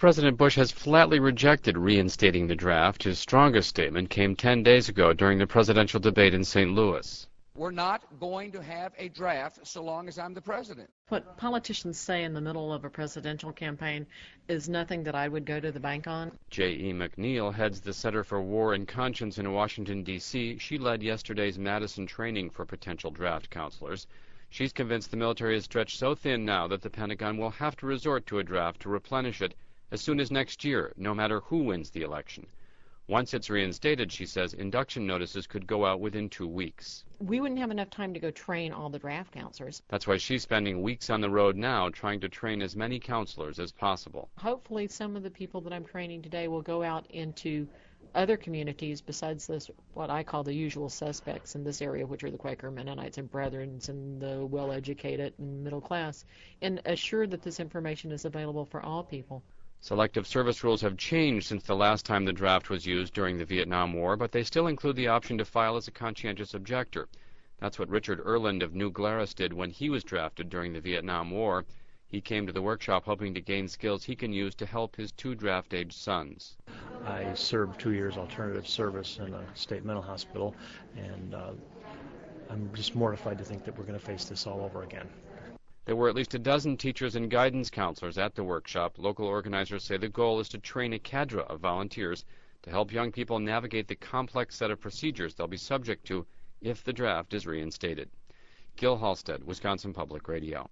President Bush has flatly rejected reinstating the draft. His strongest statement came 10 days ago during the presidential debate in St. Louis. We're not going to have a draft so long as I'm the president. What politicians say in the middle of a presidential campaign is nothing that I would go to the bank on. J.E. McNeil heads the Center for War and Conscience in Washington, D.C. She led yesterday's Madison training for potential draft counselors. She's convinced the military is stretched so thin now that the Pentagon will have to resort to a draft to replenish it as soon as next year, no matter who wins the election. Once it's reinstated, she says, induction notices could go out within 2 weeks. We wouldn't have enough time to go train all the draft counselors. That's why she's spending weeks on the road now trying to train as many counselors as possible. Hopefully some of the people that I'm training today will go out into other communities besides this, what I call the usual suspects in this area, which are the Quaker Mennonites and Brethrens and the well-educated and middle class, and assure that this information is available for all people. Selective service rules have changed since the last time the draft was used during the Vietnam War, but they still include the option to file as a conscientious objector. That's what Richard Erland of New Glarus did when he was drafted during the Vietnam War. He came to the workshop hoping to gain skills he can use to help his 2 draft-age sons. I served 2 years alternative service in a state mental hospital, and I'm just mortified to think that we're going to face this all over again. There were at least a dozen teachers and guidance counselors at the workshop. Local organizers say the goal is to train a cadre of volunteers to help young people navigate the complex set of procedures they'll be subject to if the draft is reinstated. Gil Halstead, Wisconsin Public Radio.